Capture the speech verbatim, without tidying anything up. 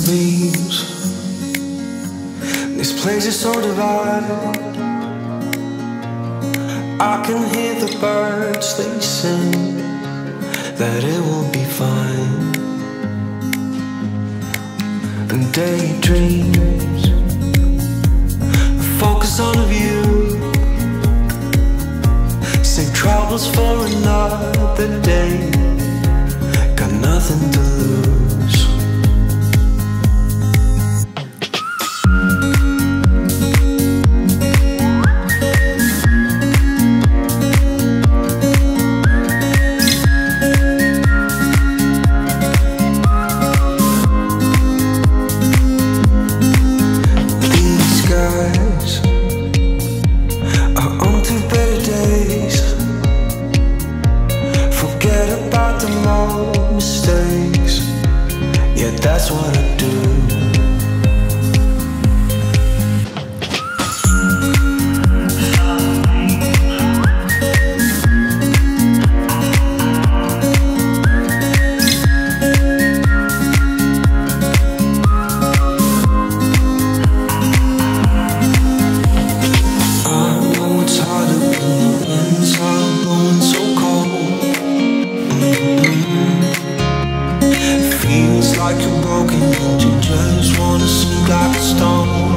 means. This place is so divided. I can hear the birds, they sing that it will be fine. And daydreams focus on a view. Save troubles for another day. Got nothing to lose. Mistakes, yeah, that's what I do. I know it's hard to when the winds are blowing so cold. Feels like you're broken and you just wanna sink like a stone.